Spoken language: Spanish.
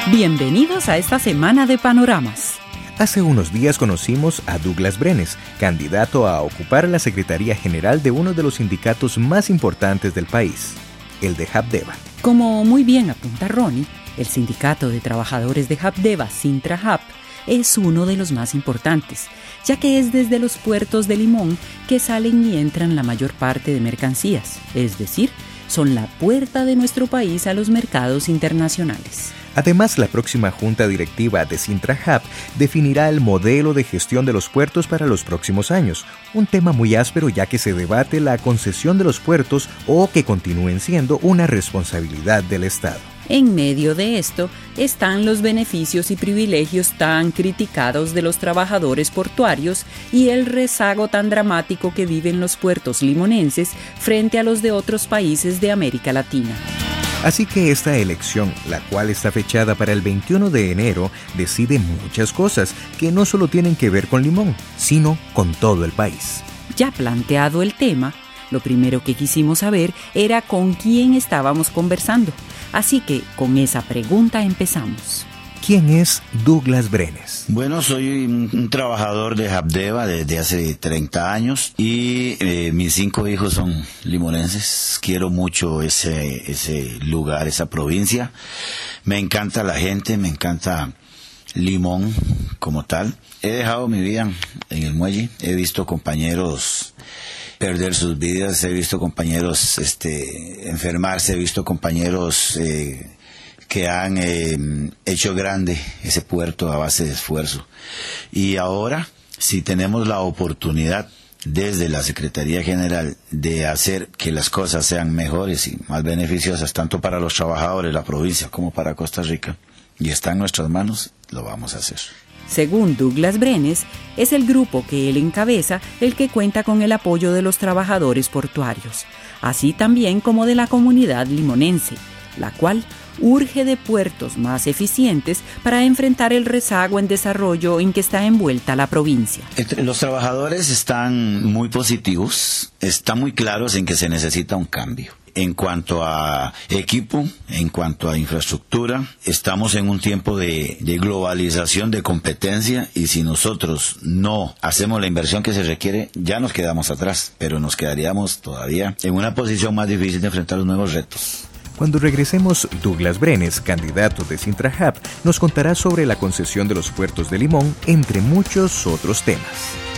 Bienvenidos a esta semana de Panoramas. Hace unos días conocimos a Douglas Brenes, candidato a ocupar la Secretaría General de uno de los sindicatos más importantes del país, el de Habdeba. Como muy bien apunta Ronnie, el Sindicato de Trabajadores de Habdeba, Sintrahab, es uno de los más importantes, ya que es desde los puertos de Limón que salen y entran la mayor parte de mercancías, es decir, son la puerta de nuestro país a los mercados internacionales. Además, la próxima junta directiva de Sintrahab definirá el modelo de gestión de los puertos para los próximos años, un tema muy áspero ya que se debate la concesión de los puertos o que continúen siendo una responsabilidad del Estado. En medio de esto están los beneficios y privilegios tan criticados de los trabajadores portuarios y el rezago tan dramático que viven los puertos limonenses frente a los de otros países de América Latina. Así que esta elección, la cual está fechada para el 21 de enero, decide muchas cosas que no solo tienen que ver con Limón, sino con todo el país. Ya planteado el tema, lo primero que quisimos saber era con quién estábamos conversando. Así que con esa pregunta empezamos. ¿Quién es Douglas Brenes? Bueno, soy un trabajador de Habdeba desde hace 30 años y mis 5 hijos son limonenses. Quiero mucho ese lugar, esa provincia. Me encanta la gente, me encanta Limón como tal. He dejado mi vida en el muelle, he visto compañeros perder sus vidas, he visto compañeros enfermarse, he visto compañeros que han hecho grande ese puerto a base de esfuerzo. Y ahora, si tenemos la oportunidad desde la Secretaría General de hacer que las cosas sean mejores y más beneficiosas, tanto para los trabajadores de la provincia como para Costa Rica, y está en nuestras manos, lo vamos a hacer. Según Douglas Brenes, es el grupo que él encabeza el que cuenta con el apoyo de los trabajadores portuarios, así también como de la comunidad limonense, la cual urge de puertos más eficientes para enfrentar el rezago en desarrollo en que está envuelta la provincia. Los trabajadores están muy positivos, están muy claros en que se necesita un cambio. En cuanto a equipo, en cuanto a infraestructura, estamos en un tiempo de globalización, de competencia, y si nosotros no hacemos la inversión que se requiere, ya nos quedamos atrás, pero nos quedaríamos todavía en una posición más difícil de enfrentar los nuevos retos. Cuando regresemos, Douglas Brenes, candidato de Sintrahab, nos contará sobre la concesión de los puertos de Limón, entre muchos otros temas.